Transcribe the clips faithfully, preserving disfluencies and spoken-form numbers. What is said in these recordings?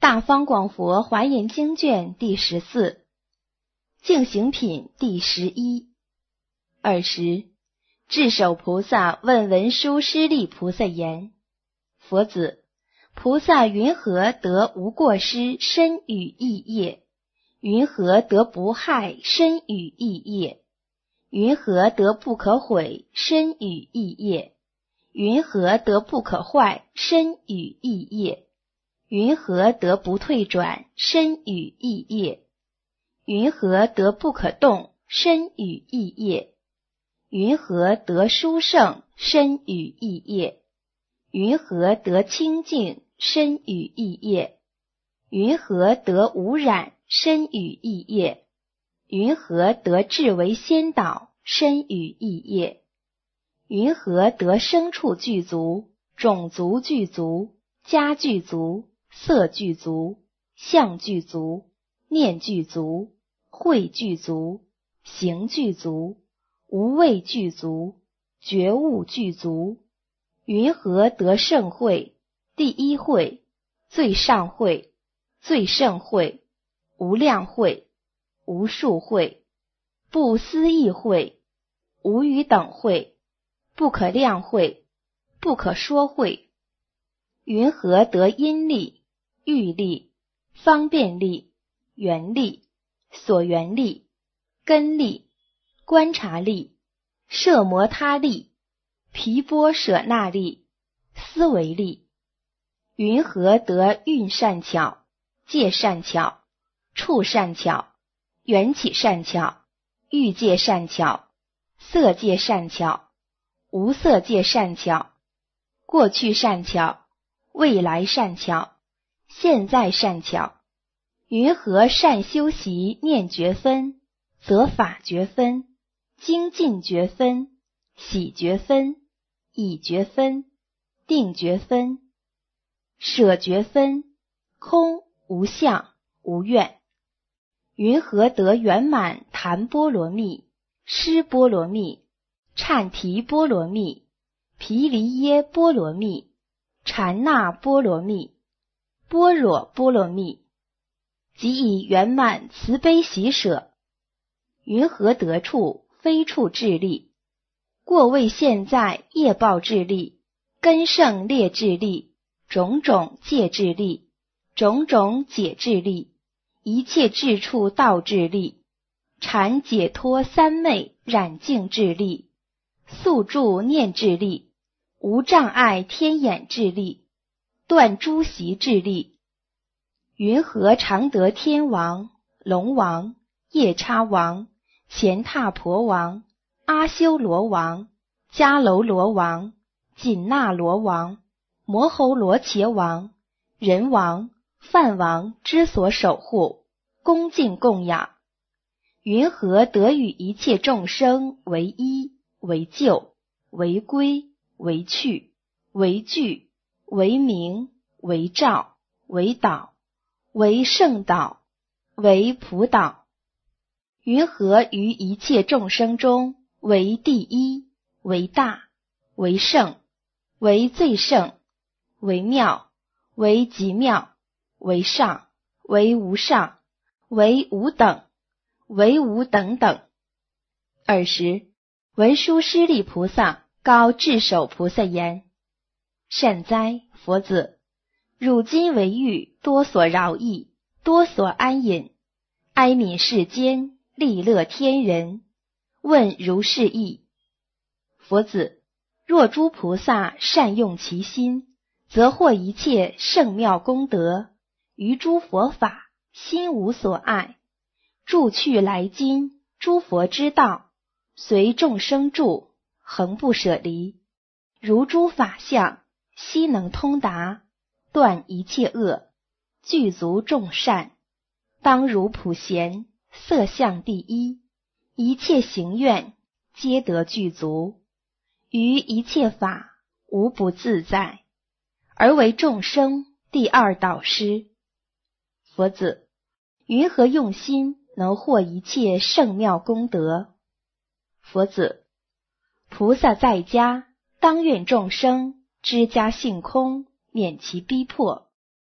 大方广佛华严经卷第十四，净行品第十一。尔时，智首菩萨问文殊师利菩萨言：佛子，菩萨云何得无过失身语意业？云何得不害身语意业？云何得不可毁身语意业？云何得不可坏身语意业？云何得不退转身语意业？云何得不可动身语意业？云何得殊胜身语意业？云何得清净身语意业？云何得无染身语意业？云何得至为先导身语意业？云何得牲畜具足、种族具足、家具足、色具足、相具足、念具足、慧具足、行具足、无畏具足、觉悟具足？云何得圣慧、第一慧、最上慧、最胜慧、无量慧、无数慧、不思议慧、无与等慧、不可量慧、不可说慧？云何得因力、欲力、方便力、缘力、所缘力、根力、观察力、摄摩他力、毗波舍那力、思维力？云何得运善巧、界善巧、处善巧、缘起善巧、欲界善巧、色界善巧、无色界善巧、过去善巧、未来善巧、现在善巧？云何善修习念觉分、则法觉分、精进觉分、喜觉分、已觉分、定觉分、舍觉分、空无相无愿？云何得圆满檀波罗蜜、尸波罗蜜、刹提波罗蜜、毗梨耶波罗蜜、禅那波罗蜜、般若波罗蜜？即以圆满慈悲喜舍？云何得处非处智力、过未现在业报智力、根胜劣智力、种种戒智力、种种解智力、一切智处道智力、禅解脱三昧染净智力、宿住念智力、无障碍天眼智力、断诸习智力？云何常得天王、龙王、夜叉王、乾闼婆王、阿修罗王、迦楼罗王、紧那罗王、摩吼罗伽王、人王、梵王之所守护、恭敬供养？云何得与一切众生为依、为救、为归、为去、为具、为明、为照、为导、为圣导、为普导？云何于一切众生中为第一、为大、为圣、为最圣、为妙、为极妙、为上、为无上、为无等、为无等等？尔时，文殊师利菩萨告智首菩萨言：善哉，佛子！汝今为欲多所饶益，多所安隐，哀悯世间，利乐天人。问如是意。佛子，若诸菩萨善用其心，则获一切圣妙功德，于诸佛法心无所爱，住去来今诸佛之道，随众生住，恒不舍离。如诸法相，悉能通达，断一切恶，具足众善。当如普贤，色相第一，一切行愿皆得具足，于一切法无不自在，而为众生第二导师。佛子，云何用心能获一切圣妙功德？佛子，菩萨在家，当愿众生知家性空，免其逼迫。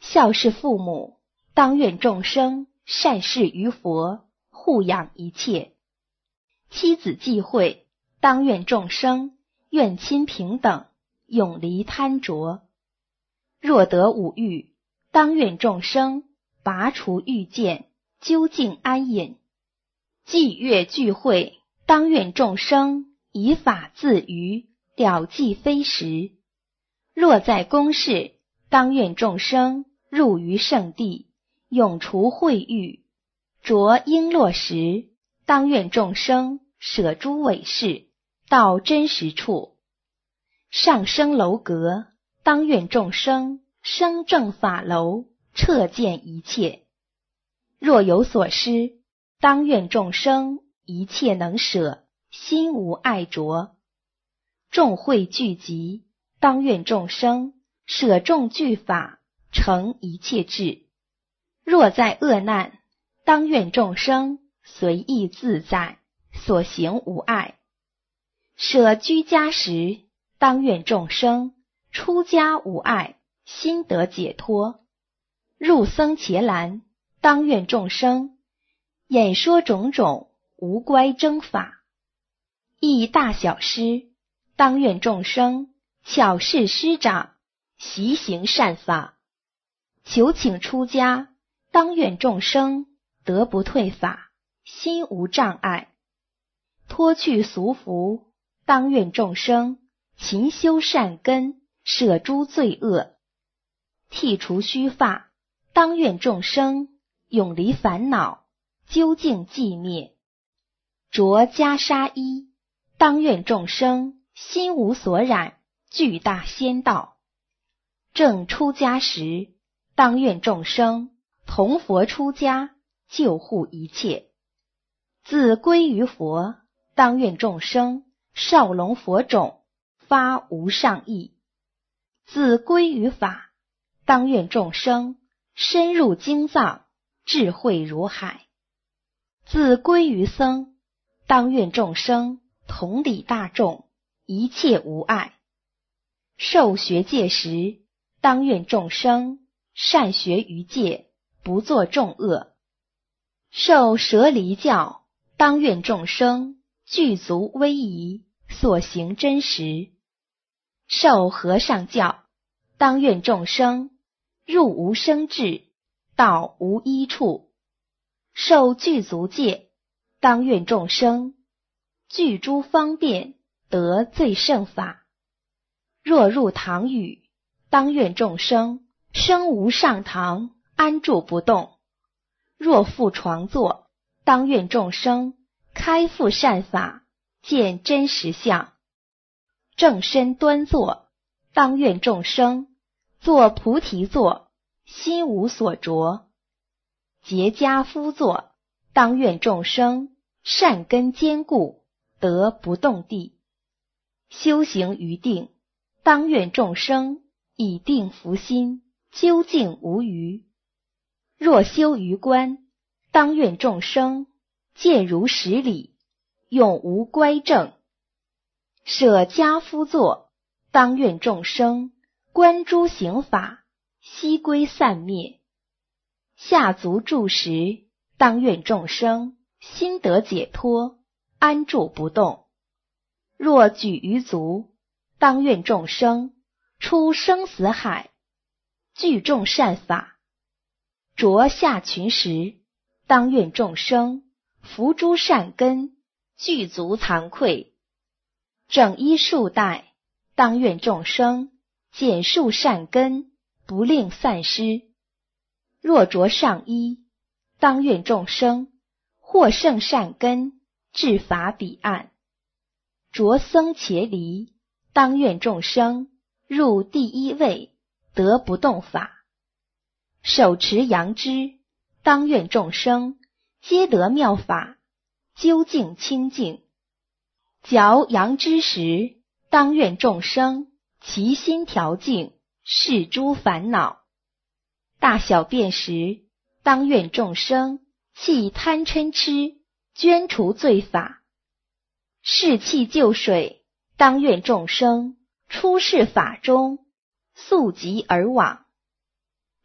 孝事父母，当愿众生善事于佛，护养一切。妻子忌讳，当愿众生愿亲平等，永离贪着。若得五欲，当愿众生拔除欲见，究竟安隐。祭乐聚会，当愿众生以法自娱，了计非时。若在宫室，当愿众生入于圣地，永除秽欲。着璎珞时，当愿众生舍诸伪饰，到真实处。上升楼阁，当愿众生生正法楼，彻见一切。若有所失，当愿众生一切能舍，心无爱着。众会聚集，当愿众生舍众具法，成一切智。若在恶难，当愿众生随意自在，所行无碍。舍居家时，当愿众生出家无碍，心得解脱。入僧伽蓝，当愿众生演说种种无乖争法。译大小师，当愿众生巧事师长，习行善法。求请出家，当愿众生得不退法，心无障碍。脱去俗服，当愿众生勤修善根，舍诸罪恶。剃除须发，当愿众生永离烦恼，究竟寂灭。着袈裟衣，当愿众生心无所染，具大仙道。正出家时，当愿众生同佛出家，救护一切。自归于佛，当愿众生少龙佛种，发无上意。自归于法，当愿众生深入经藏，智慧如海。自归于僧，当愿众生同理大众，一切无碍。受学戒时，当愿众生善学于戒，不作众恶。受舍离教，当愿众生具足威仪，所行真实。受和尚教，当愿众生入无生智，到无一处。受具足戒，当愿众生具诸方便，得最胜法。若入堂宇，当愿众生生无上堂，安住不动。若复床坐，当愿众生开复善法，见真实相。正身端坐，当愿众生坐菩提座，心无所着。结跏趺坐，当愿众生善根坚固，得不动地。修行于定，当愿众生以定伏心，究竟无余。若修于观，当愿众生见如实理，永无乖正。舍跏趺坐，当愿众生观诸行法，悉归散灭。下足住时，当愿众生心得解脱，安住不动。若举于足，当愿众生出生死海，具众善法。着下裙时，当愿众生伏诸善根，具足惭愧。整衣束带，当愿众生减束善根，不令散失。若着上衣，当愿众生获胜善根，至法彼岸。着僧伽梨，当愿众生入第一位，得不动法。手持杨枝，当愿众生皆得妙法，究竟清净。嚼杨枝时，当愿众生其心调静，释诸烦恼。大小便时，当愿众生弃贪嗔痴，捐除罪法。士气救水，当愿众生出世法中，速疾而往。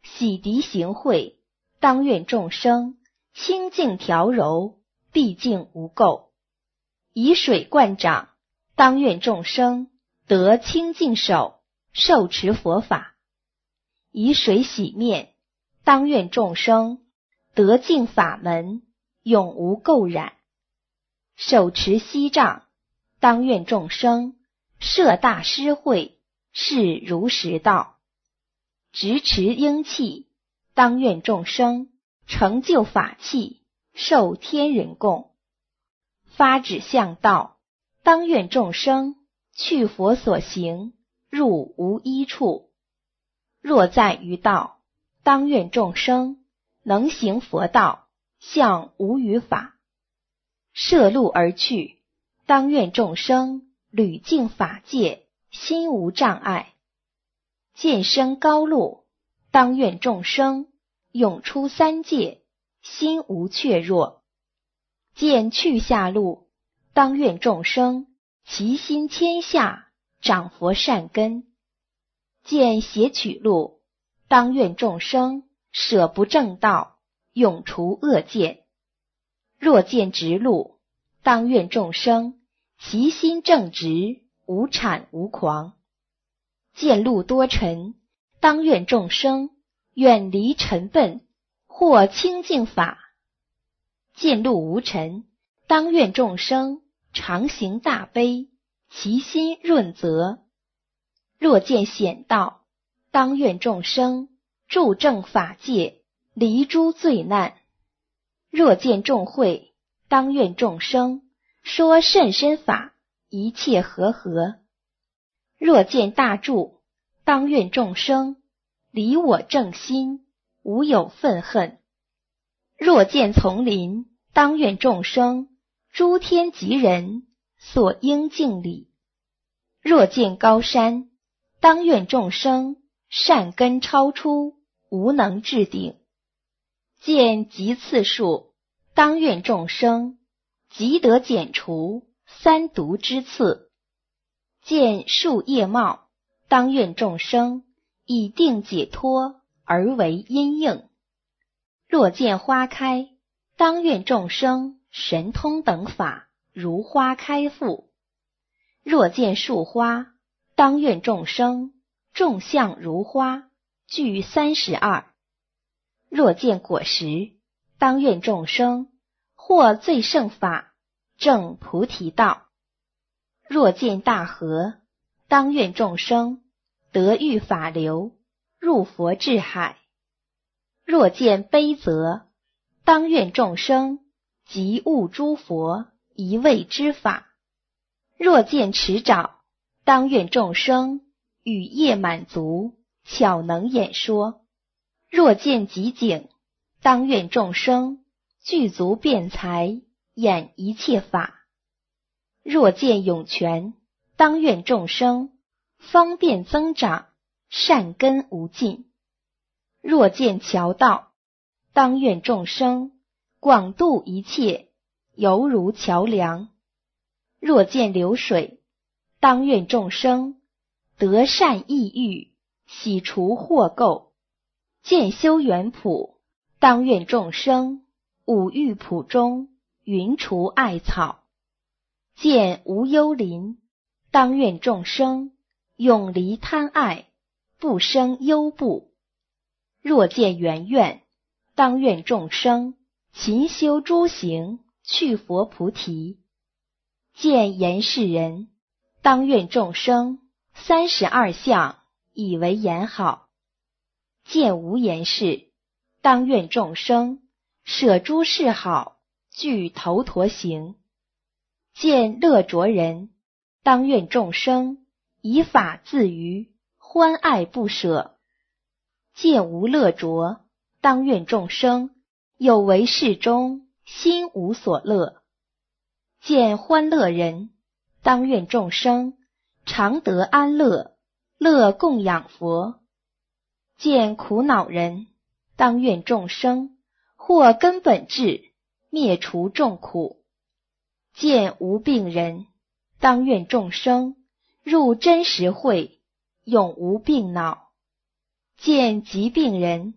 洗涤行秽，当愿众生清净调柔，毕竟无垢。以水灌掌，当愿众生得清净手，受持佛法。以水洗面，当愿众生得净法门，永无垢染。手持锡杖，当愿众生摄大施惠，是如实道。执持鹰器，当愿众生成就法器，受天人供。发指向道，当愿众生去佛所行，入无一处。若在于道，当愿众生能行佛道，向无余法。涉路而去，当愿众生履净法界，心无障碍。见生高路，当愿众生永出三界，心无怯弱。见去下路，当愿众生齐心谦下，长佛善根。见邪取路，当愿众生舍不正道，永除恶见。若见直路，当愿众生其心正直，无谄无狂。见路多尘，当愿众生远离尘笨，获清净法。见路无尘，当愿众生常行大悲，其心润泽。若见险道，当愿众生住正法界，离诸罪难。若见众会，当愿众生说甚深法，一切和合。若见大助，当愿众生离我正心，无有愤恨。若见丛林，当愿众生诸天及人所应敬礼。若见高山，当愿众生善根超出，无能至顶。见极次数，当愿众生即得减除三毒之刺。见树叶茂，当愿众生以定解脱而为因应。若见花开，当愿众生神通等法如花开复。若见树花，当愿众生众相如花，具三十二。若见果实，当愿众生获最胜法，证菩提道。若见大河，当愿众生得遇法流，入佛智海。若见悲泽，当愿众生即悟诸佛一味之法。若见池沼，当愿众生语业满足，巧能演说。若见极景，当愿众生具足辩才，演一切法。若见涌泉，当愿众生方便增长，善根无尽。若见桥道，当愿众生广度一切，犹如桥梁。若见流水，当愿众生得善意欲，洗除祸垢。见修缘谱，当愿众生五欲谱中云除艾草。见无忧林，当愿众生永离贪爱，不生忧怖。若见圆愿，当愿众生勤修诸行，去佛菩提。见言世人，当愿众生三十二相以为言好。见无言事，当愿众生舍诸事好，具头陀行。见乐着人，当愿众生以法自娱，欢爱不舍。见无乐着，当愿众生有为事中，心无所乐。见欢乐人，当愿众生常得安乐，乐供养佛。见苦恼人，当愿众生获根本智，灭除众苦。见无病人，当愿众生入真实慧，永无病恼。见疾病人，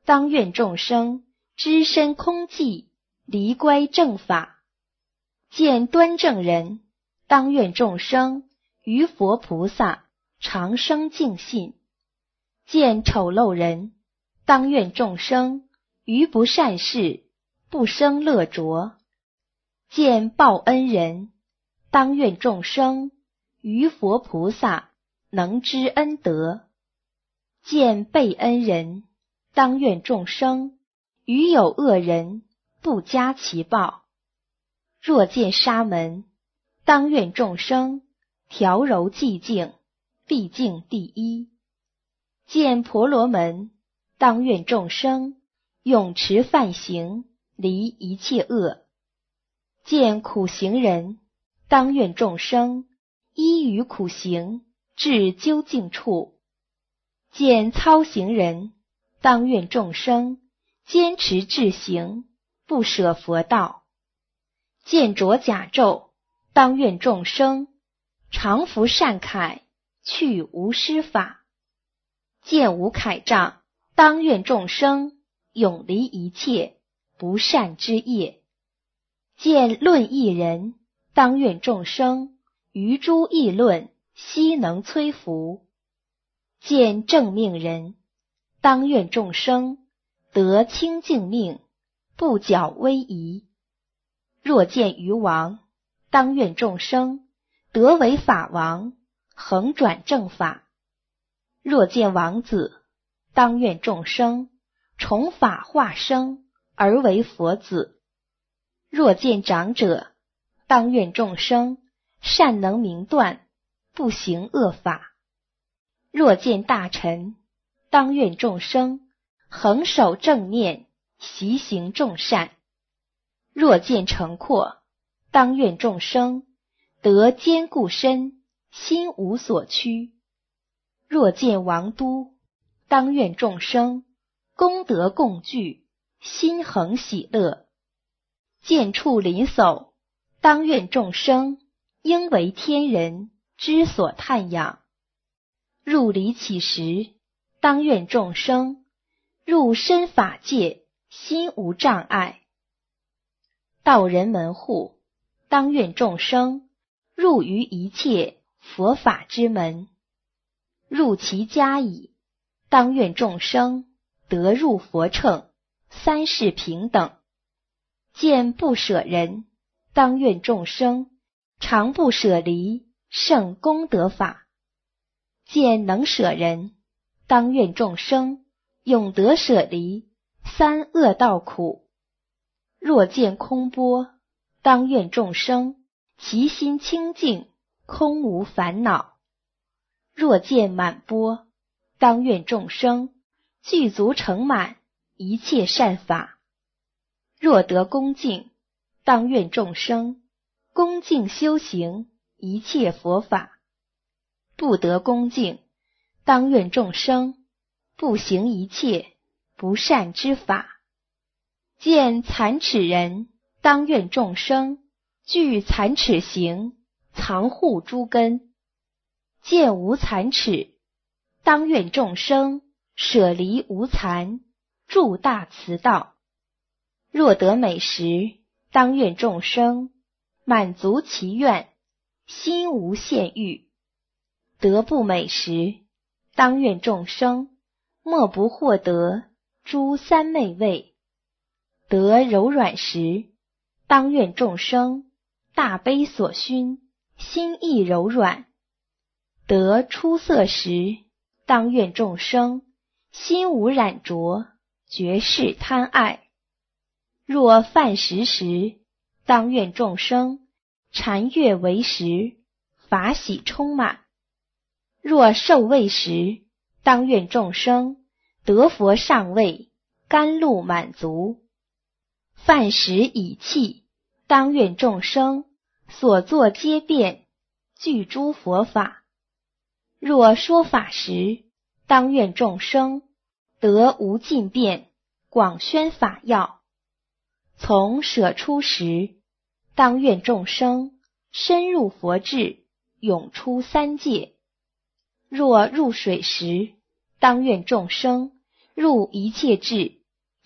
当愿众生知身空寂，离乖正法。见端正人，当愿众生于佛菩萨长生净信。见丑陋人，当愿众生于不善事不生乐着。见报恩人，当愿众生于佛菩萨能知恩德。见被恩人，当愿众生于有恶人不加其报。若见沙门，当愿众生调柔寂静，毕竟第一。见婆罗门，当愿众生永持梵行，离一切恶。见苦行人，当愿众生依于苦行，至究竟处。见操行人，当愿众生坚持至行，不舍佛道。见着甲胄，当愿众生常服善铠，去无施法。见无铠杖，当愿众生永离一切不善之业。见论议人，当愿众生于诸议论悉能摧伏。见正命人，当愿众生得清净命，不矫威仪。若见于王，当愿众生得为法王，恒转正法。若见王子，当愿众生重法化生而为佛子。若见长者，当愿众生善能明断，不行恶法。若见大臣，当愿众生恒守正念，习行众善。若见成阔，当愿众生得坚固身，心无所屈。若见王都，当愿众生功德共聚，心恒喜乐。见处邻叟，当愿众生应为天人，之所叹仰。入离起时，当愿众生入身法界，心无障碍。道人门户，当愿众生入于一切佛法之门。入其家矣，当愿众生得入佛乘，三世平等。见不舍人，当愿众生常不舍离胜功德法。见能舍人，当愿众生永得舍离三恶道苦。若见空波，当愿众生其心清净，空无烦恼。若见满钵，当愿众生具足成满一切善法。若得恭敬，当愿众生恭敬修行一切佛法。不得恭敬，当愿众生不行一切不善之法。见残齿人，当愿众生具残齿行，藏护诸根。见无残齿，当愿众生舍离无残，住大慈道。若得美食，当愿众生满足其愿，心无限欲。得不美食，当愿众生莫不获得诸三昧味。得柔软时，当愿众生大悲所熏，心意柔软。得出色时，当愿众生心无染着，绝世贪爱。若饭食时，当愿众生禅悦为食，法喜充满。若受味时，当愿众生得佛上位，甘露满足。饭食已弃，当愿众生所作皆变，具诸佛法。若说法时，当愿众生得无尽变，广宣法要。从舍出时，当愿众生深入佛智，永出三界。若入水时，当愿众生入一切智，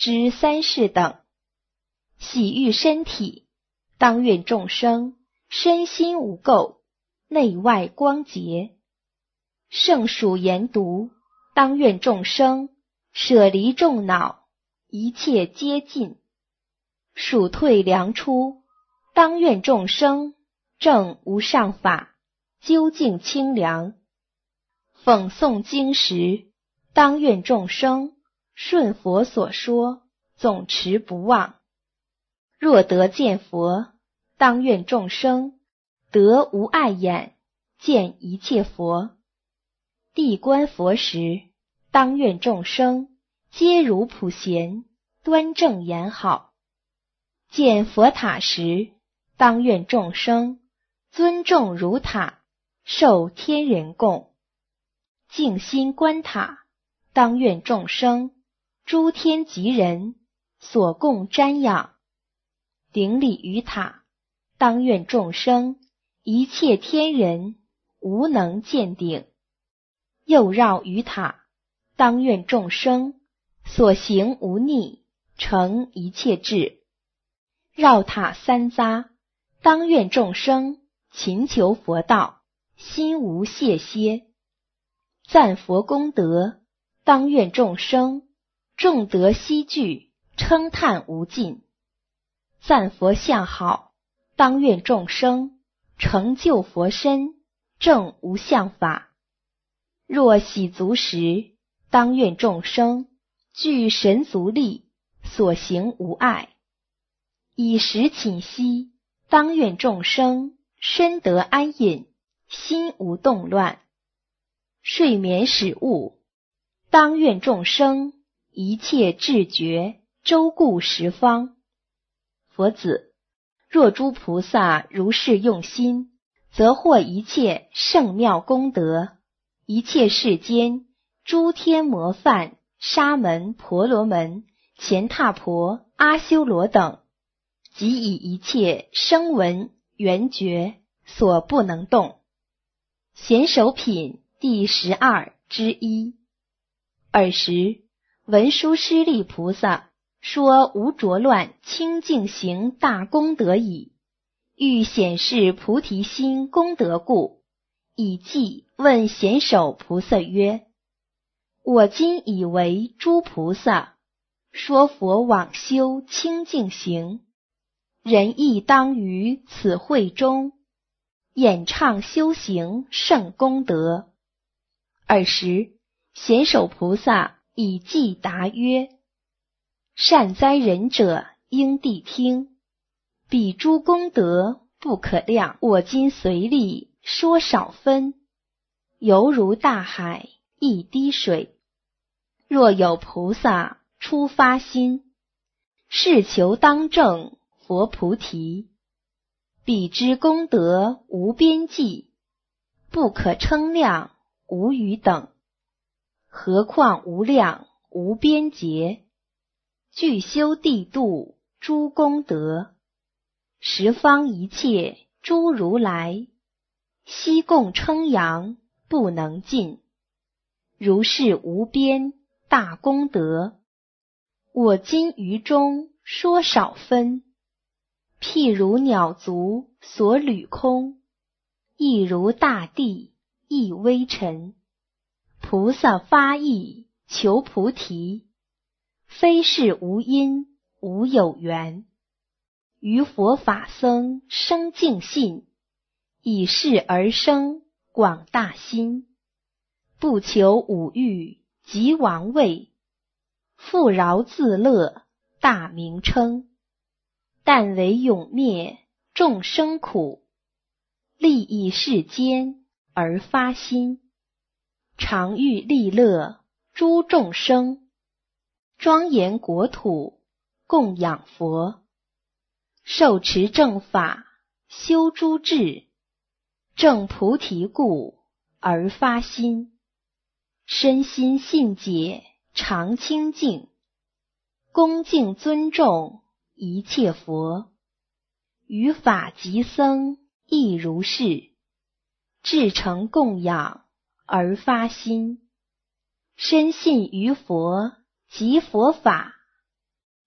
知三世等。洗浴身体，当愿众生身心无垢，内外光洁。圣属研读，当愿众生舍离众恼，一切皆尽。属退凉出，当愿众生证无上法，究竟清凉。讽诵经时，当愿众生顺佛所说，总持不忘。若得见佛，当愿众生得无碍眼，见一切佛。谛观佛时，当愿众生皆如普贤，端正言好。见佛塔时，当愿众生尊重如塔，受天人供。静心观塔，当愿众生诸天及人所供瞻仰。顶礼于塔，当愿众生一切天人无能见顶。又绕于塔，当愿众生所行无逆，成一切智。绕塔三匝，当愿众生勤求佛道，心无懈歇。赞佛功德，当愿众生众德悉具，称叹无尽。赞佛相好，当愿众生成就佛身，证无相法。若喜足时，当愿众生具神足力，所行无碍。以时寝息，当愿众生身得安隐，心无动乱。睡眠始悟，当愿众生一切智觉，周顾十方。佛子，若诸菩萨如是用心，则获一切圣妙功德。一切世间诸天魔梵、沙门、婆罗门、乾闼婆、阿修罗等，即以一切声闻缘觉所不能动。贤首品第十二之一。尔时，文殊师利菩萨说无着乱清净行大功德已，欲显示菩提心功德故，以记问贤首菩萨曰：我今以为诸菩萨说佛往修清净行，人亦当于此会中演唱修行圣功德。尔时，贤首菩萨以记答曰：善哉仁者，应谛听。彼诸功德不可量，我今随力说少分，犹如大海一滴水。若有菩萨初发心，是求当证佛菩提，彼之功德无边际，不可称量，无与等。何况无量无边劫，具修地度诸功德，十方一切诸如来，悉共称扬不能尽。如是无边大功德，我今于中说少分。譬如鸟足所履空，亦如大地亦微尘。菩萨发意求菩提，非是无因无有缘。于佛法僧生净信，以是而生广大心。不求五欲及王位，富饶自乐大名称。但为永灭众生苦，利益世间而发心。常欲利乐诸众生，庄严国土供养佛。受持正法修诸智，正菩提故而发心。身心信解常清净，恭敬尊重一切佛。于法及僧亦如是，至诚供养而发心。深信于佛及佛法，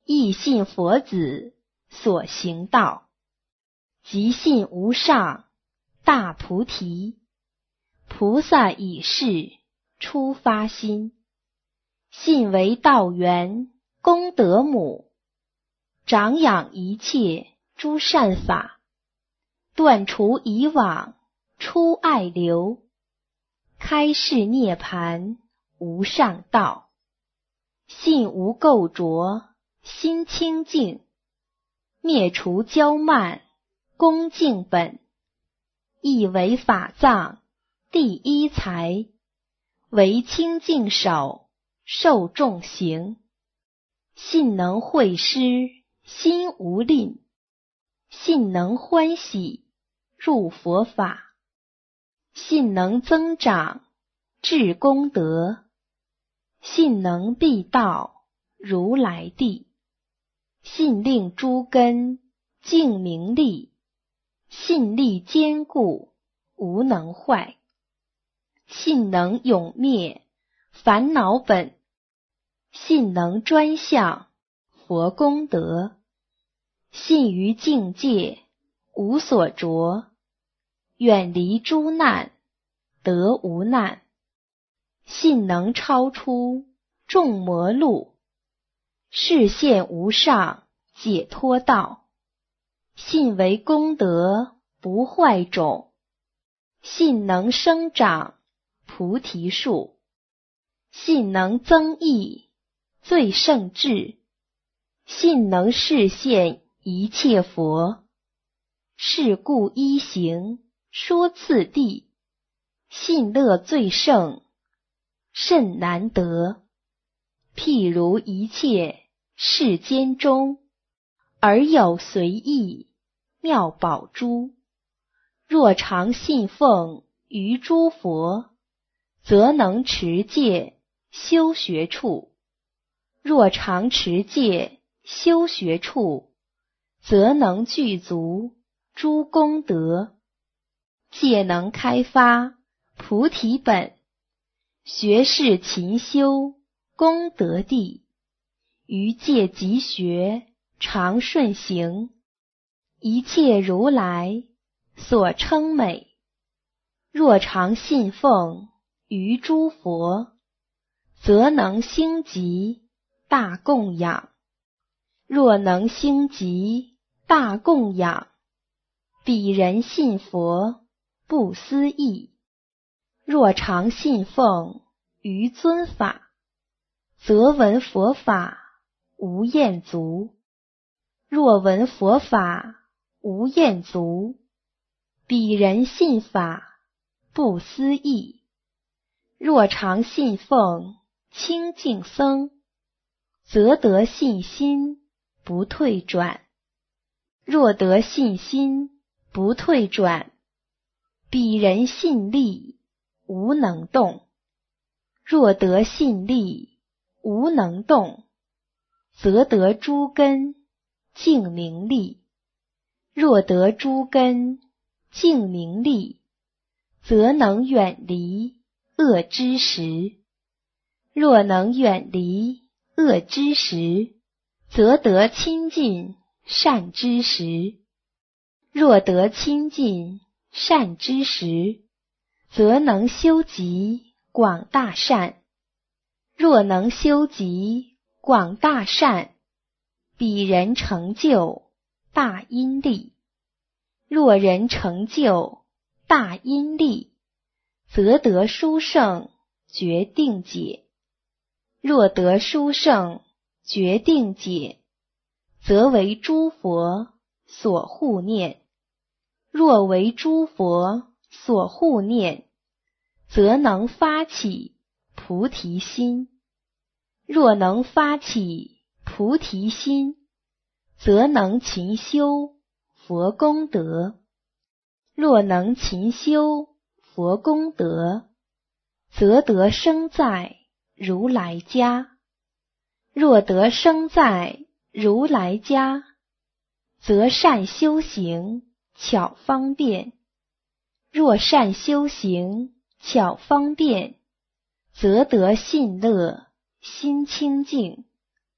亦信佛子所行道，即信无上大菩提。菩萨以是初发心，信为道源功德母，长养一切诸善法，断除以往出爱流，开示涅槃无上道。信无垢浊心清净，灭除骄慢恭敬本，亦为法藏第一财，为清净手受众行。信能会施心无吝，信能欢喜入佛法，信能增长至功德，信能必到如来地，信令诸根净明利，信力坚固无能坏，信能永灭烦恼本，信能专向佛功德，信于境界无所着，远离诸难得无难，信能超出众魔路，示现无上解脱道。信为功德不坏种，信能生长菩提树，信能增益最胜智，信能示现一切佛。是故一行说次第，信乐最胜甚难得。譬如一切世间中，而有随意妙宝珠，若常信奉于诸佛，则能持戒修学处；若常持戒修学处，则能具足诸功德，戒能开发菩提本，学是勤修功德地，于戒即学常顺行，一切如来所称美。若常信奉于诸佛，则能兴集大供养；若能兴集大供养，彼人信佛不思议。若常信奉于尊法，则闻佛法无厌足；若闻佛法无厌足，彼人信法不思议。若常信奉清净僧，则得信心不退转；若得信心不退转，彼人信力无能动；若得信力无能动，则得诸根净明利；若得诸根净明利，则能远离恶知识；若能远离恶知识，则得亲近善知识；若得亲近善知识，则能修集广大善；若能修集广大善，彼人成就大因力；若人成就大因力，则得殊胜决定解；若得殊胜决定解，则为诸佛所护念；若为诸佛所护念，则能发起菩提心；若能发起菩提心，则能勤修佛功德；若能勤修佛功德，则得生在如来家；若得生在如来家，则善修行巧方便；若善修行巧方便，则得信乐心清净；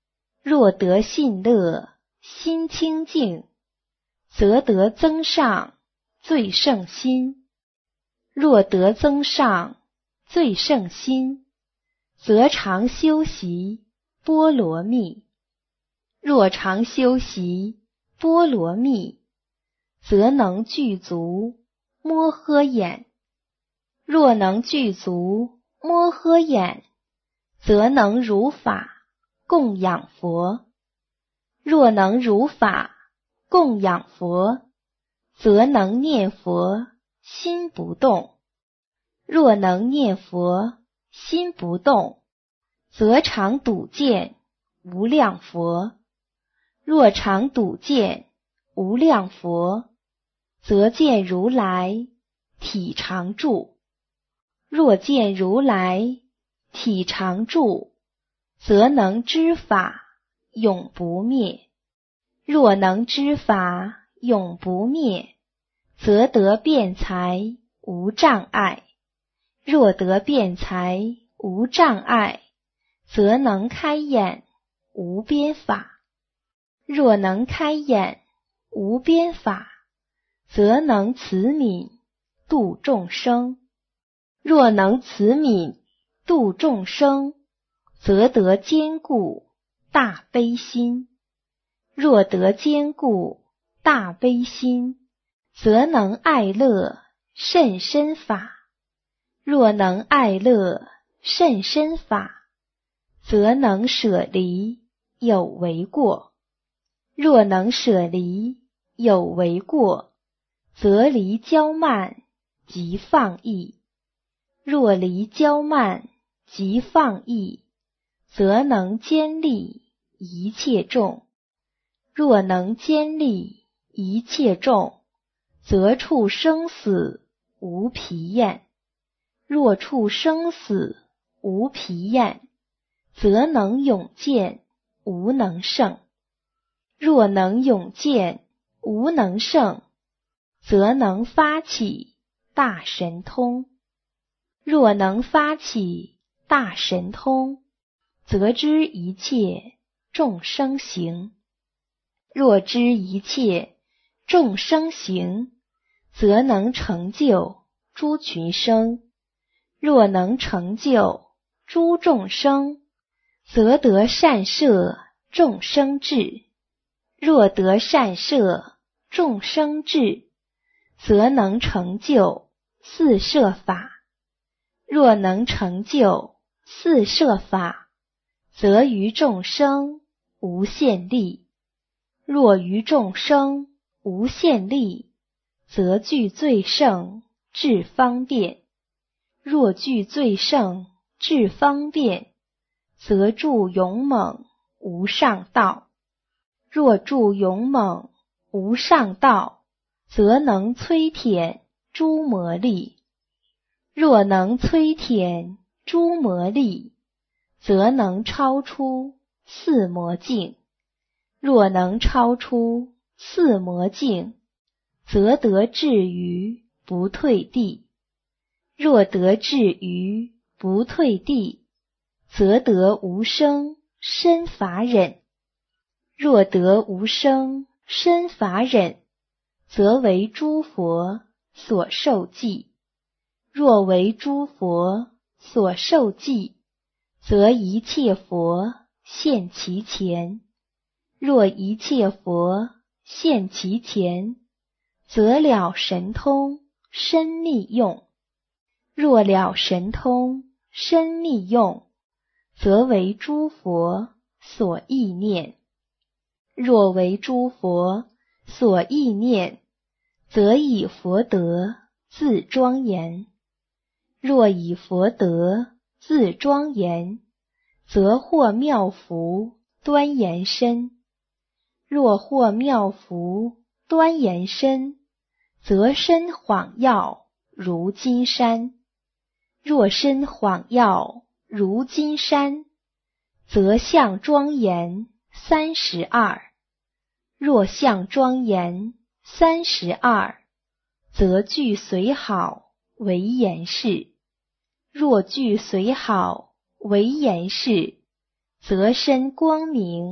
若得信乐，心清净，则得增上最胜心。若得增上最胜心，则常修习波罗蜜。若常修习波罗蜜，则能具足摩诃眼。若能具足摩诃眼，则能如法供养佛。若能如法供养佛，则能念佛心不动。若能念佛心不动，则常睹见无量佛。若常睹见无量佛，则见如来体常住。若见如来体常住，则能知法永不灭。若能知法永不灭，则得辩才无障碍。若得辩才无障碍，则能开眼无边法。若能开眼无边法，则能慈悯度众生。若能慈悯度众生，则得坚固大悲心。若得坚固大悲心，则能爱乐甚深法。若能爱乐甚深法，则能舍离有为过。若能舍离有为过，则离骄慢即放逸。若离骄慢即放逸，则能坚立一切众。若能坚立一切众，则处生死无疲厌。若处生死无疲厌，则能永见无能胜。若能永见无能胜，则能发起大神通。若能发起大神通，则知一切众生行。若知一切众生行，则能成就诸群生。若能成就诸众生，则得善摄众生智。若得善摄众生智，则能成就四摄法。若能成就四摄法，则于众生无限利。若于众生无限利，则具最胜智方便。若具最胜智方便，则住勇猛无上道。若住勇猛无上道，则能摧舔诸魔力。若能摧舔诸魔力，则能超出四魔境。若能超出四魔境，则得至于不退地。若得至于不退地，则得无生身法忍。若得无生身法忍，则为诸佛所受记。若为诸佛所受记，则一切佛现其前。若一切佛现其前，则了神通深密用。若了神通深密用，则为诸佛所意念。若为诸佛所意念，则以佛德自庄严。若以佛德自庄严，则获妙福端严身。若获妙福端严身，则身晃耀如金山。若身晃耀如金山，则相庄严三十二。若相庄严三十二，则具随好为严饰。若具随好为严饰，则身光明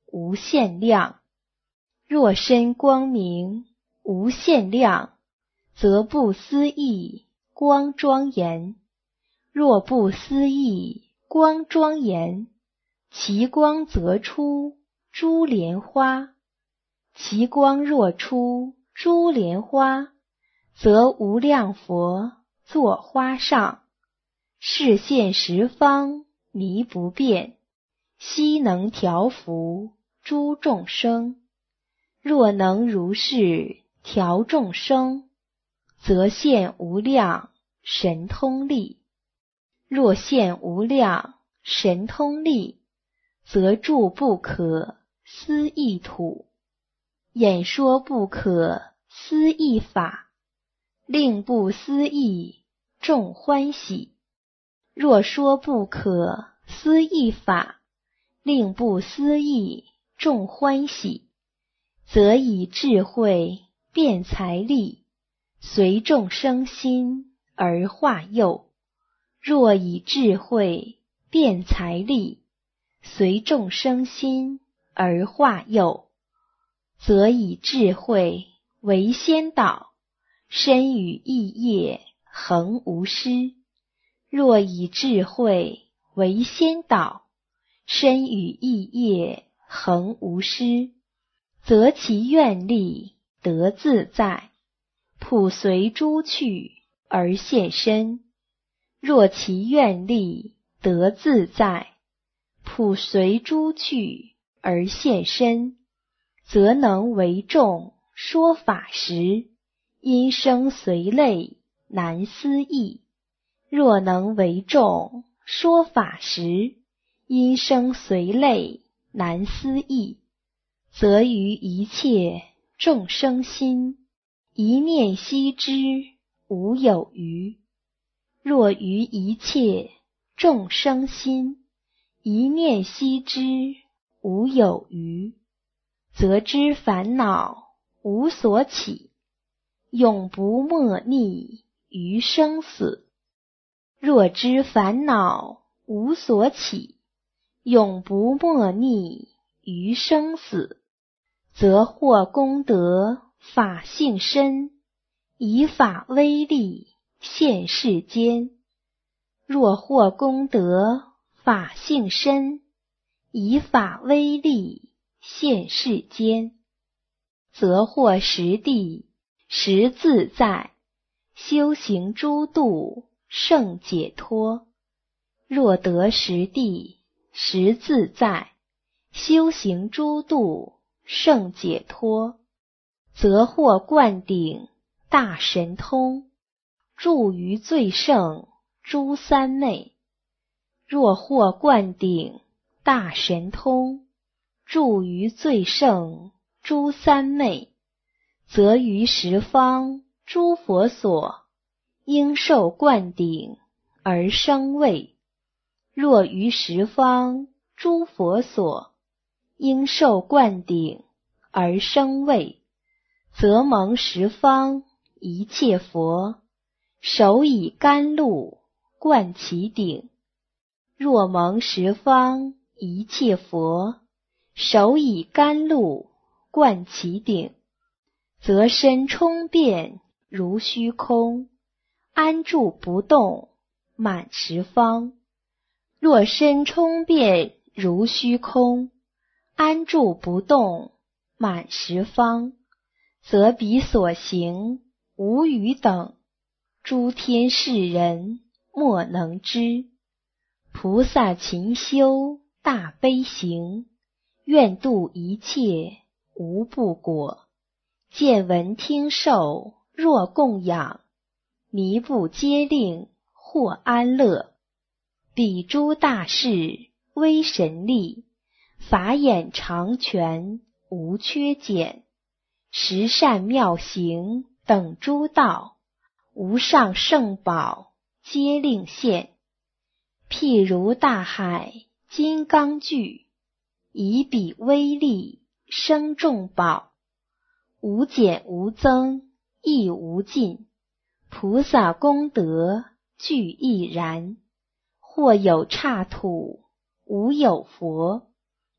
无限量。若身光明，无限量，则不思议，光庄严。若不思议，光庄严，其光则出珠莲花。其光若出珠莲花，则无量佛坐花上，示现十方迷不变，悉能调伏诸众生。若能如是调众生，则现无量神通力。若现无量神通力，则住不可思议土，演说不可思议法，令不思议众欢喜。若说不可思议法，令不思议众欢喜，则以智慧辩才力，随众生心而化佑。若以智慧辩才力，随众生心而化佑，则以智慧为先导，身语意业恒无失。若以智慧为先导，身语意业恒无失，则其愿力得自在，普随诸趣而现身。若其愿力得自在，普随诸趣而现身，则能为众说法时，因生随类难思议。若能为众说法时，因生随类难思议，则于一切众生心，一念悉知无有余。若于一切众生心，一念悉知无有余，则知烦恼无所起，永不没溺于生死。若知烦恼无所起，永不没溺于生死，则获功德法性身，以法威力现世间。若获功德法性身，以法威力现世间，则获实地实自在，修行诸度胜解脱。若得实地实自在，修行诸度胜解脱，则获灌顶大神通，住于最胜诸三昧。若获灌顶大神通，住于最胜诸三昧，则于十方诸佛所，应受灌顶而生位。若于十方诸佛所，应受灌顶而生位，则蒙十方一切佛手以甘露灌其顶。若蒙十方一切佛手以甘露灌其顶，则身充遍如虚空，安住不动满十方。若身充遍如虚空，安住不动满十方，则彼所行无余等，诸天世人莫能知。菩萨勤修大悲行，愿度一切无不果。见闻听受若供养，弥不皆令获安乐。彼诸大士威神力，法眼常全无缺减。十善妙行等诸道，无上圣宝皆令现。譬如大海金刚巨，以彼威力生众宝，无减无增亦无尽。菩萨功德具亦然。或有刹土，无有佛，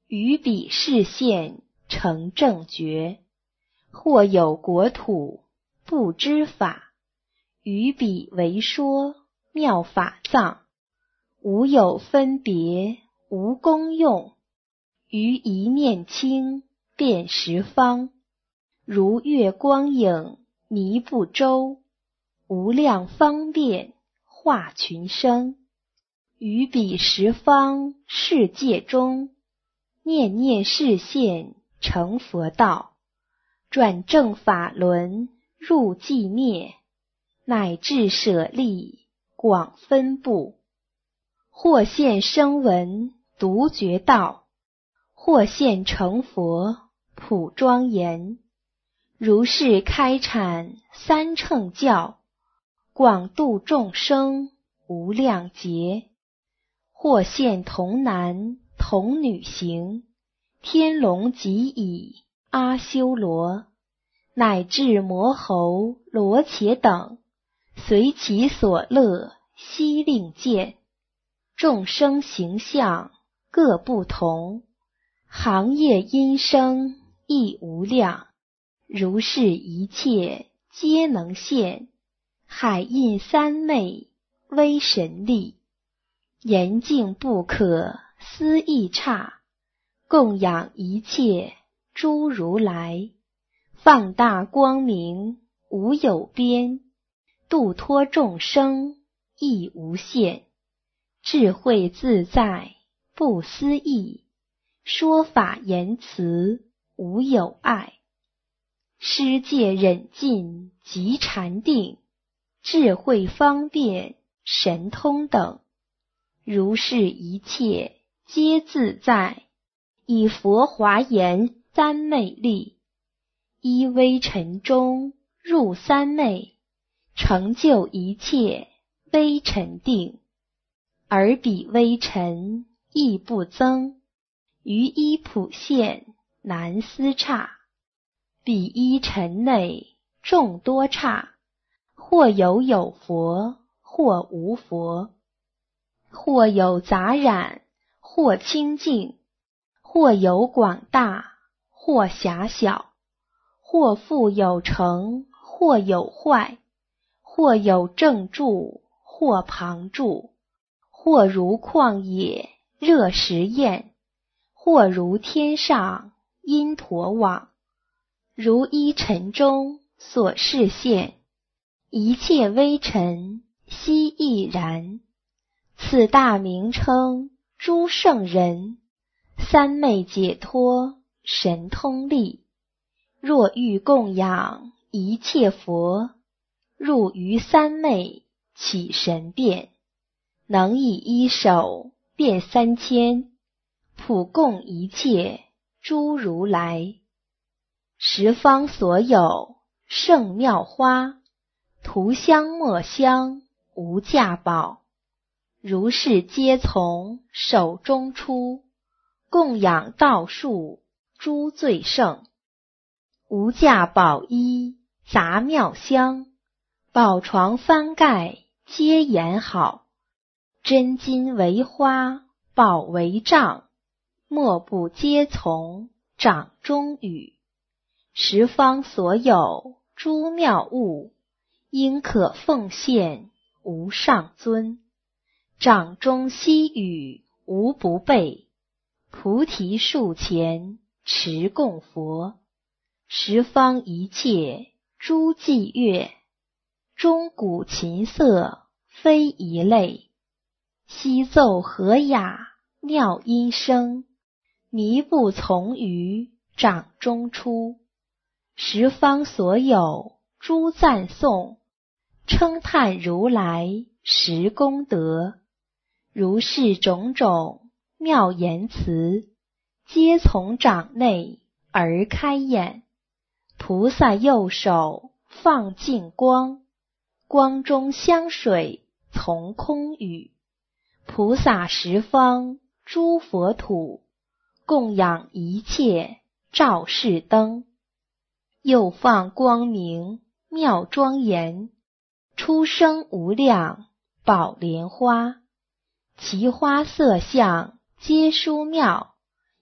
于彼示现成正觉，或有国土不知法，于彼为说妙法藏，无有分别无功用，于一念轻遍十方，如月光影迷不周，无量方便化群生，于彼十方世界中，念念示现成佛道，转正法轮入寂灭，乃至舍利广分布，或现声闻独觉道，或现成佛普庄严，如是开阐三乘教，广度众生无量劫，或现童男童女形，天龙即以阿修罗，乃至摩侯罗伽等，随其所乐悉令见，众生形象各不同，行业音声亦无量，如是一切皆能现，海印三昧威神力，严净不可思议刹，供养一切诸如来，放大光明无有边，度脱众生亦无限，智慧自在不思议，说法言辞无有碍，施戒忍尽即禅定，智慧方便神通等，如是一切皆自在，以佛华严三昧力，依微尘中入三昧，成就一切微尘定，而彼微尘亦不增，于一普现难思刹，彼一尘内众多刹，或有有佛，或无佛，或有杂染，或清净，或有广大，或狭小，或复有成，或有坏，或有正住，或旁住，或如旷野热食焰，或如天上因陀网，如一尘中所示现，一切微尘悉亦然。此大名称诸圣人，三昧解脱神通力，若欲供养一切佛，入于三昧起神变，能以一手遍三千，普供一切诸如来。十方所有圣妙花，涂香末香无价宝，如是皆从手中出，供养道树诸最胜，无价宝衣杂妙香，宝床翻盖皆言好，真金为花宝为帐，莫不皆从掌中语。十方所有诸妙物，应可奉献无上尊，掌中悉语无不备，菩提树前持供佛，十方一切诸伎乐，钟鼓琴瑟非一类，悉奏和雅妙音声，靡不从于掌中出。十方所有诸赞颂，称叹如来实功德，如是种种妙言辞，皆从掌内而开眼。菩萨右手放净光，光中香水从空语。菩萨十方诸佛土，供养一切照世灯。又放光明妙庄严，出生无量宝莲花，其花色相皆殊妙，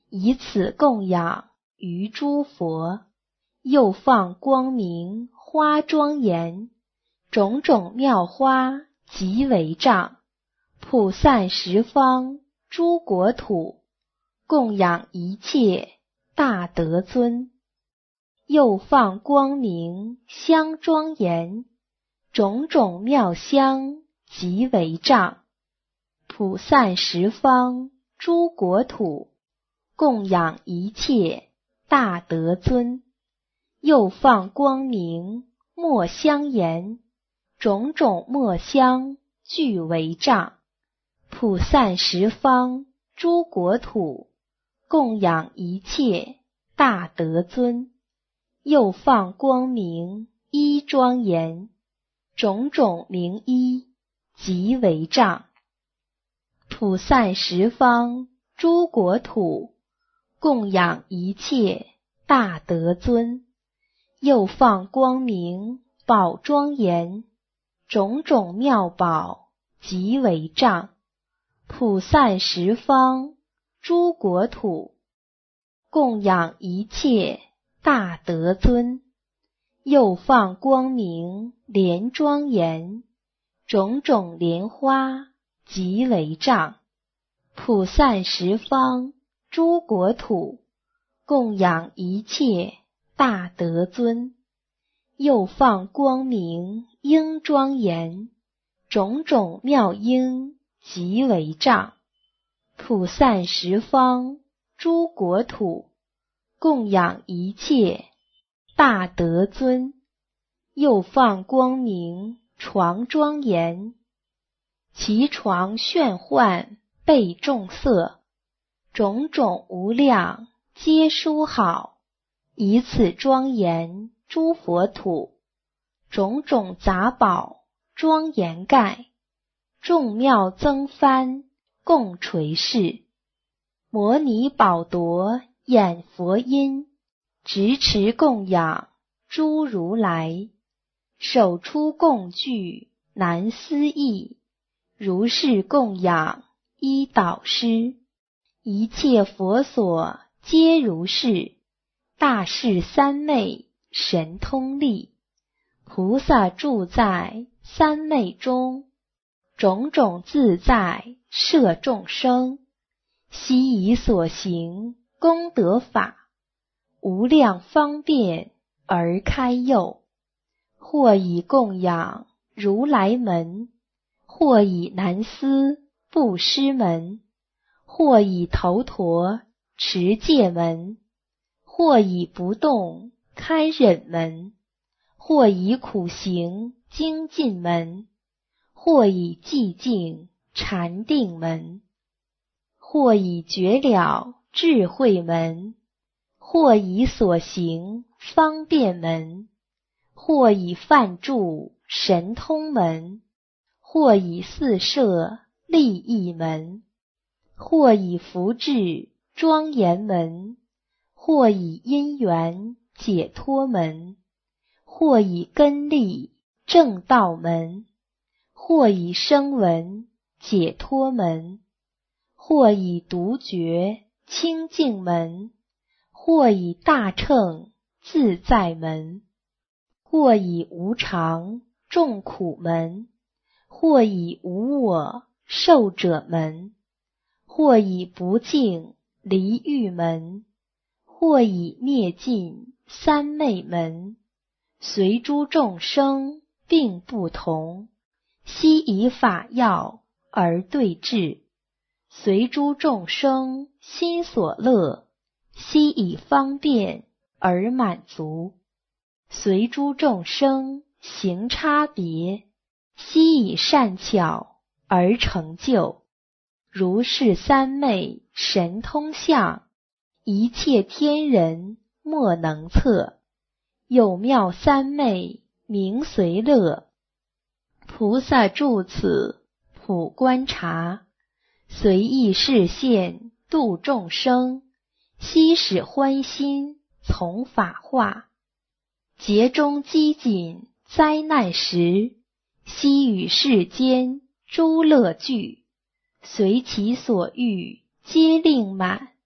以此供养于诸佛。又放光明花庄严，种种妙花极为障，普散十方诸国土，供养一切大德尊。又放光明香庄严，种种妙香极为障，普散十方诸国土，供养一切大德尊。又放光明墨香严，种种墨香俱为障，普散十方诸国土，供养一切大德尊。又放光明衣庄严，种种名衣极为障，普散十方诸国土，供养一切大德尊。又放光明宝庄严，种种妙宝极为障，普散十方诸国土，供养一切大德尊。又放光明莲庄严，种种莲花极为障，普散十方诸国土，供养一切大德尊。又放光明鹰庄严，种种妙鹰极为障，普散十方诸国土，供养一切大德尊。又放光明床庄严，其床炫幻被众色，种种无量皆殊好，以此庄严诸佛土，种种杂宝庄严盖，众妙增幡共垂视。摩尼宝铎演佛音，执持供养诸如来，手出供具难思议，如是供养依导师。一切佛所皆如是，大士三昧神通力。菩萨住在三昧中，种种自在摄众生，悉以所行功德法，无量方便而开佑。或以供养如来门，或以难思布施门，或以头陀持戒门，或以不动堪忍门，或以苦行精进门，或以寂静禅定门，或以觉了智慧门，或以所行方便门，或以梵住神通门，或以四摄利益门，或以福智庄严门，或以因缘解脱门，或以根利正道门，或以声闻解脱门，或以独觉清净门，或以大乘自在门，或以无常众苦门，或以无我受者门，或以不净离欲门，或以灭尽三昧门，随诸众生并不同，悉以法要而对治，随诸众生心所乐，悉以方便而满足，随诸众生行差别，悉以善巧而成就。如是三昧神通相，一切天人莫能测。有妙三昧名随乐，菩萨住此普观察，随意示现度众生，悉使欢心从法化。劫中饥馑灾难时，悉与世间诸乐具，随其所欲皆令满。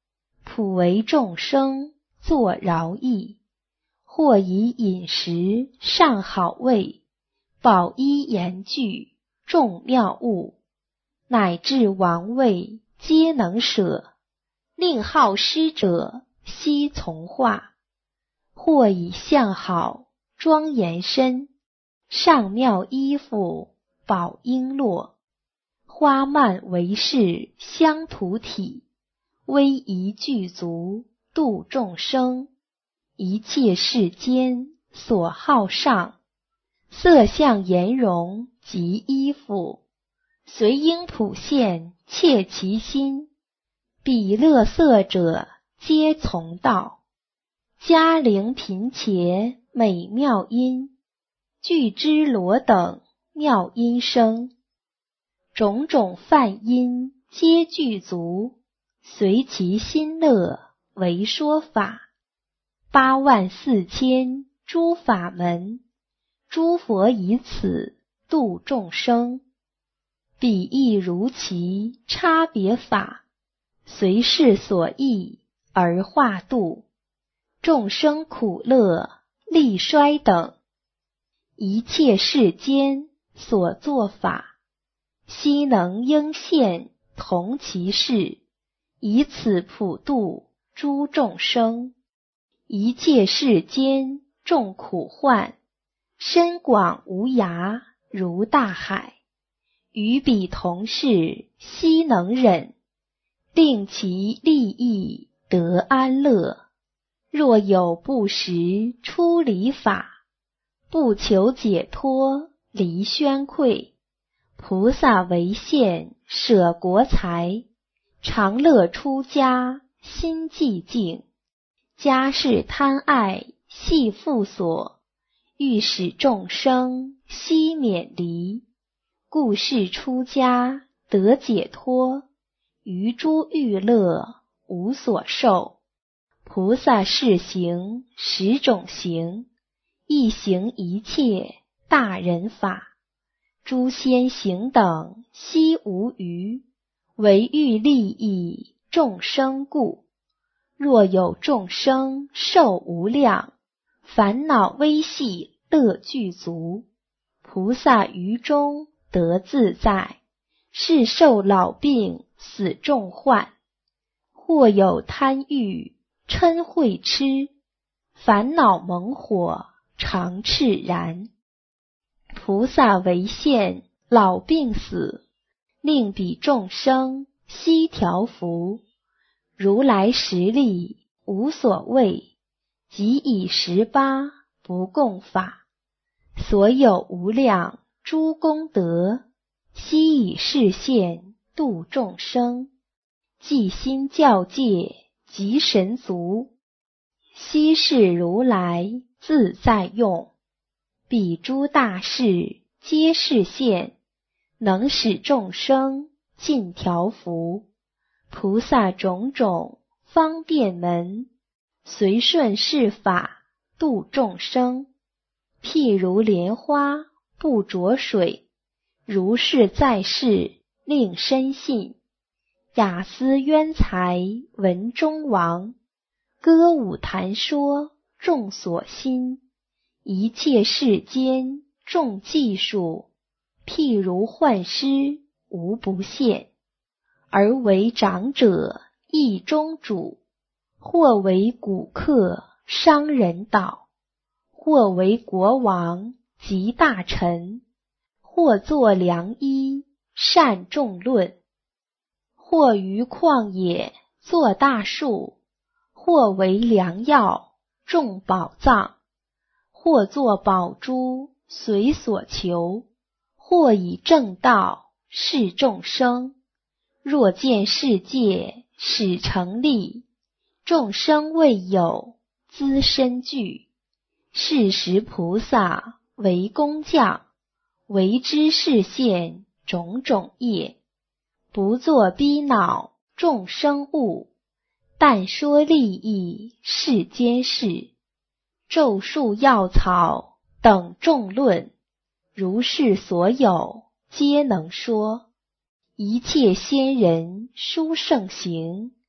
普为众生作饶益，或以饮食上好味，宝衣严具众妙物，乃至王位皆能舍，令好施者悉从化。或以相好庄严身，上妙衣服宝璎珞，花蔓为饰香涂体，威仪具足度众生，一切世间所好上，色相颜容及衣服，随应普现切其心，彼乐色者皆从道。嘉陵频伽美妙音，具之罗等妙音声，种种梵音皆具足，随其心乐为说法。八万四千诸法门，诸佛以此度众生，彼亦如其差别法，随事所异而化度。众生苦乐利衰等，一切世间所作法，悉能应现同其事，以此普度诸众生。一切世间众苦患，深广无涯如大海，与彼同事悉能忍，令其利益得安乐。若有不识出离法，不求解脱离宣愧，菩萨为现舍国财，常乐出家心寂静，家事贪爱系缚所，欲使众生悉免离，故是出家得解脱，于诸欲乐无所受。菩萨是行十种行，一行一切大人法，诸仙行等悉无余，唯欲利益众生故。若有众生寿无量，烦恼微细乐具足，菩萨于中得自在，是受老病死重患。或有贪欲嗔恚痴，烦恼猛火常炽然，菩萨为现老病死，令彼众生悉调伏。如来实力无所谓，即以十八不共法，所有无量诸功德，悉以示现度众生。即心教戒及神足，悉是如来自在用。彼诸大事皆是现，能使众生尽调伏。菩萨种种方便门，随顺世法度众生。譬如莲花不着水，如是在世令深信。雅思渊财文中王，歌舞弹说众所心。一切世间众技术，譬如幻师无不现。而为长者意中主，或为古客商人导，或为国王及大臣，或作良医善众论，或于旷野作大树，或为良药种宝藏，或作宝珠随所求，或以正道示众生。若见世界始成立，众生未有资身具，是时菩萨为工匠，为之示现种种业，不作逼恼众生物，但说利益世间事。咒术药草等众论，如是所有皆能说。一切仙人殊胜行，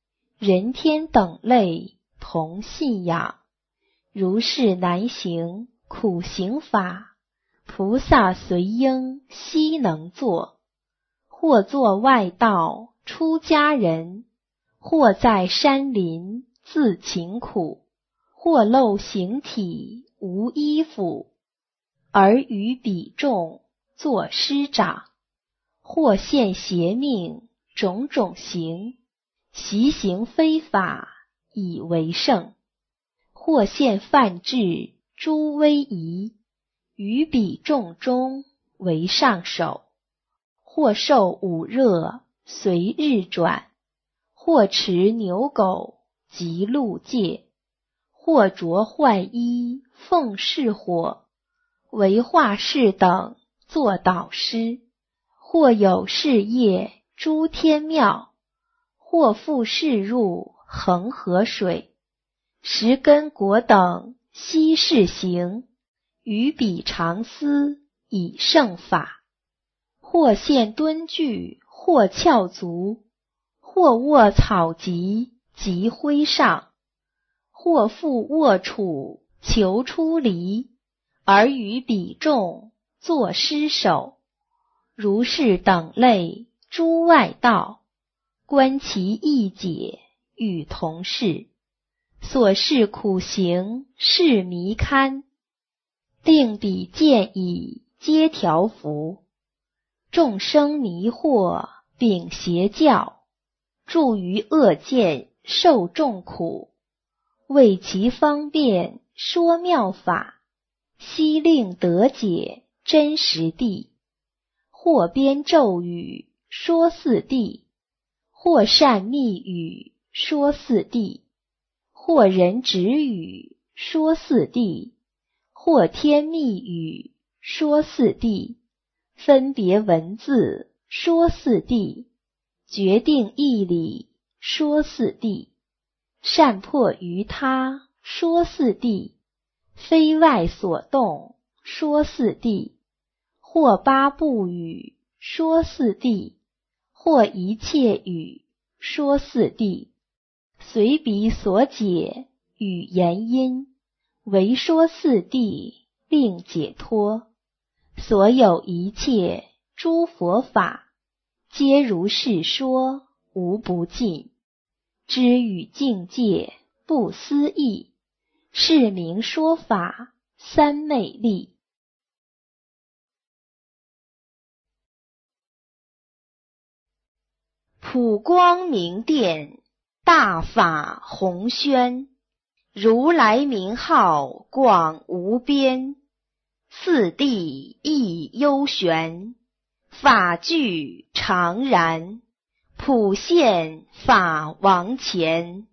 人天等类同信仰，如是难行苦行法，菩萨随应悉能作。或作外道出家人，或在山林自勤苦，或露形体无衣服，而于彼众作师长。或现邪命种种行，习行非法以为胜。或现犯智诸威仪，于彼众中为上首。或受五热随日转，或持牛狗及鹿戒，或着坏衣奉事火，为画士等作导师。或有事业诸天庙，或复事入恒河水，十根果等悉是行，于彼常思以胜法。或现蹲踞或翘足，或卧草棘及灰上，或复卧处求出离，而于彼众作师首。如是等类诸外道，观其意解与同事。所示苦行是弥堪，令彼见已皆调伏。众生迷惑秉邪教，住于恶见受众苦。为其方便说妙法，悉令得解真实谛。或编咒语说四谛，或善密语说四谛，或人指语说四谛，或天密语说四谛，分别文字说四谛，决定义理说四谛，善破于他说四谛，非外所动说四谛。或八部语说四谛，或一切语说四谛，随彼所解与言因，为说四谛令解脱。所有一切诸佛法，皆如是说无不尽。知与境界不思议，是名说法三昧力。普光明殿，大法宏宣，如来名号广无边。四谛亦幽玄，法具常然，普现法王前。